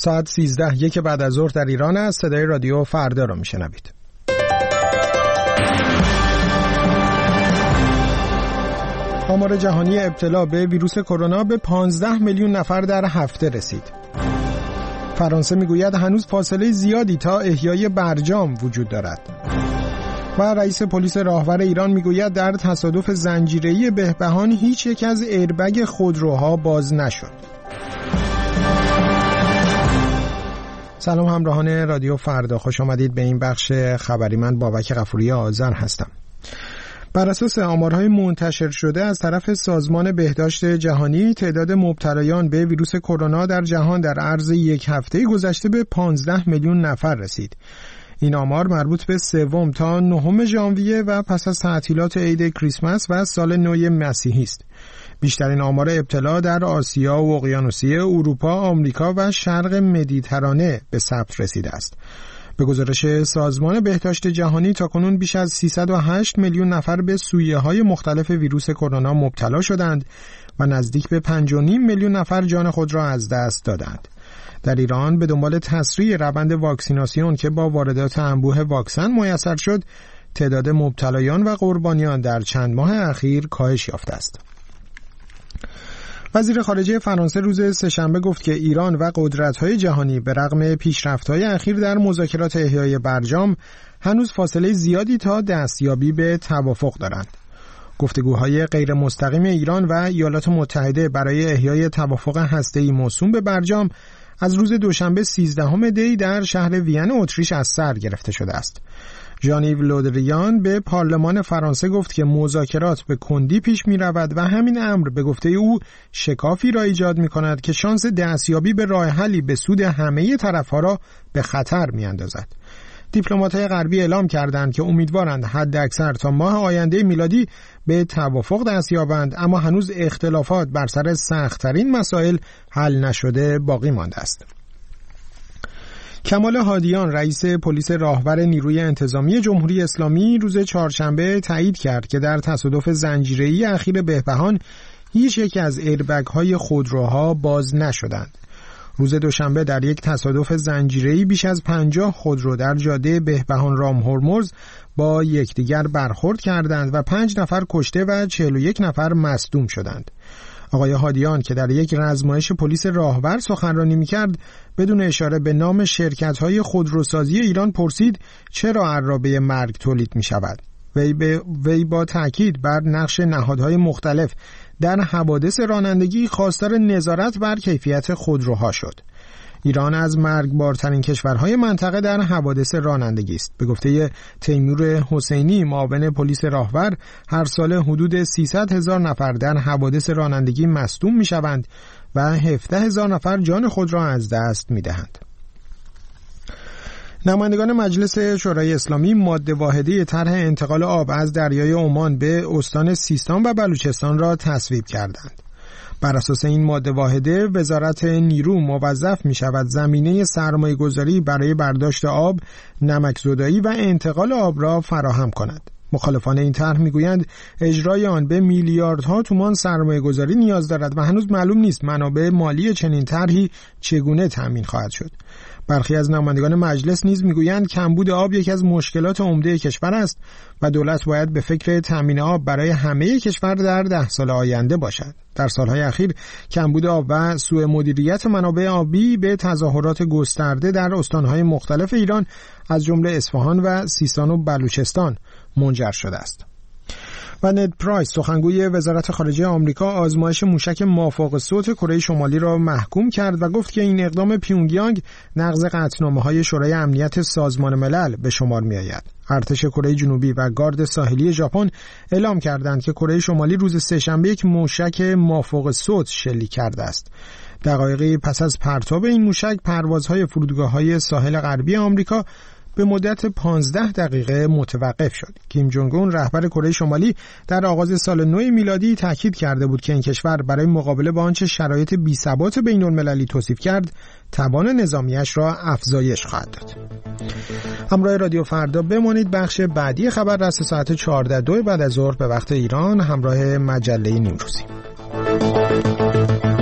ساعت 13:01 بعد از ظهر در ایران است. صدای رادیو فردا را میشنوید. آمار جهانی ابتلا به ویروس کرونا به 15 میلیون نفر در هفته رسید. فرانسه میگوید هنوز فاصله زیادی تا احیای برجام وجود دارد. و رئیس پلیس راهور ایران میگوید در تصادف زنجیره‌ای بهبهان هیچ یک از ایربگ خودروها باز نشد. سلام همراهان رادیو فردا، خوش آمدید به این بخش خبری. من بابک غفوری آذر هستم. بر اساس آمارهای منتشر شده از طرف سازمان بهداشت جهانی، تعداد مبتلایان به ویروس کرونا در جهان در عرض یک هفته گذشته به 15 میلیون نفر رسید. این آمار مربوط به 3 تا 9 ژانویه و پس از تعطیلات عید کریسمس و سال نو مسیحی است. بیشترین آمار ابتلا در آسیا و اقیانوسیه، اروپا، آمریکا و شرق مدیترانه به ثبت رسیده است. به گزارش سازمان بهداشت جهانی تاکنون بیش از 308 میلیون نفر به سویه‌های مختلف ویروس کرونا مبتلا شدند و نزدیک به 5.5 میلیون نفر جان خود را از دست دادند. در ایران به دنبال تسریع روند واکسیناسیون که با واردات انبوه واکسن میسر شد، تعداد مبتلایان و قربانیان در چند ماه اخیر کاهش یافته است. وزیر خارجه فرانسه روز سه‌شنبه گفت که ایران و قدرت‌های جهانی به رغم پیشرفت‌های اخیر در مذاکرات احیای برجام هنوز فاصله زیادی تا دستیابی به توافق دارند. گفتگوهای غیر مستقیم ایران و ایالات متحده برای احیای توافق هسته‌ای موسوم به برجام از روز دوشنبه 13 دی در شهر وین اتریش از سر گرفته شده است. ژان-ایو لودریان به پارلمان فرانسه گفت که مذاکرات به کندی پیش می رود و همین امر به گفته او شکافی را ایجاد می کند که شانس دستیابی به راه حلی به سود همه طرفها را به خطر می اندازد. دیپلمات‌های غربی اعلام کردند که امیدوارند حداکثر تا ماه آینده میلادی به توافق دست یابند، اما هنوز اختلافات بر سر سخت‌ترین مسائل حل نشده باقی مانده است. کمال هادیان، رئیس پلیس راهور نیروی انتظامی جمهوری اسلامی، روز چهارشنبه تایید کرد که در تصادف زنجیره‌ای اخیر بهبهان هیچ یک از ایربگ‌های خودروها باز نشدند. روز دوشنبه در یک تصادف زنجیره‌ای بیش از 50 خودرو در جاده بهبهان رام هرمز با یکدیگر برخورد کردند و 5 نفر کشته و 41 نفر مصدوم شدند. آقای هادیان که در یک رزمایش پلیس راهور سخنرانی می‌کرد، بدون اشاره به نام شرکت‌های خودروسازی ایران پرسید چرا عرابه مرگ تولید می‌شود. وی با تاکید بر نقش نهادهای مختلف در حوادث رانندگی خواستار نظارت بر کیفیت خودروها شد. ایران از مرگبارترین کشورهای منطقه در حوادث رانندگی است. به گفته تیمور حسینی، معاون پلیس راهور، هر سال حدود 300,000 نفر در حوادث رانندگی مصدوم می‌شوند و 17,000 نفر جان خود را از دست می‌دهند. نمایندگان مجلس شورای اسلامی ماده واحده طرح انتقال آب از دریای عمان به استان سیستان و بلوچستان را تصویب کردند. بر اساس این ماده واحده، وزارت نیرو موظف می شود زمینه سرمایه گذاری برای برداشت آب، نمکزدایی و انتقال آب را فراهم کند. مخالفان این طرح میگویند اجرای آن به میلیاردها تومان سرمایه گذاری نیاز دارد و هنوز معلوم نیست منابع مالی چنین طرحی چگونه تأمین خواهد شد. برخی از نمایندگان مجلس نیز میگویند کمبود آب یکی از مشکلات عمده کشور است و دولت باید به فکر تامین آب برای همه کشور در 10 سال آینده باشد. در سالهای اخیر کمبود آب و سوء مدیریت منابع آبی به تظاهرات گسترده در استانهای مختلف ایران از جمله اصفهان و سیستان و بلوچستان منجر شده است. و نید پرایس، سخنگوی وزارت خارجه آمریکا، آزمایش موشک مافوق صوت کره شمالی را محکوم کرد و گفت که این اقدام پیونگیانگ نقض قطعنامه‌های شورای امنیت سازمان ملل به شمار می‌آید. ارتش کره جنوبی و گارد ساحلی ژاپن اعلام کردند که کره شمالی روز سه‌شنبه یک موشک مافوق صوت شلیک کرده است. دقایقی پس از پرتاب این موشک، پروازهای فرودگاه‌های ساحل غربی آمریکا به مدت 15 دقیقه متوقف شد. کیم جونگ اون، رهبر کره شمالی، در آغاز سال نو میلادی تاکید کرده بود که این کشور برای مقابله با آنچه شرایط بی‌ثبات بین‌المللی توصیف کرد، توان نظامیش را افزایش خواهد داد. همراه رادیو فردا بمانید. بخش بعدی خبر رس ساعت 14 بعد از ظهر به وقت ایران همراه مجله نیمروزی.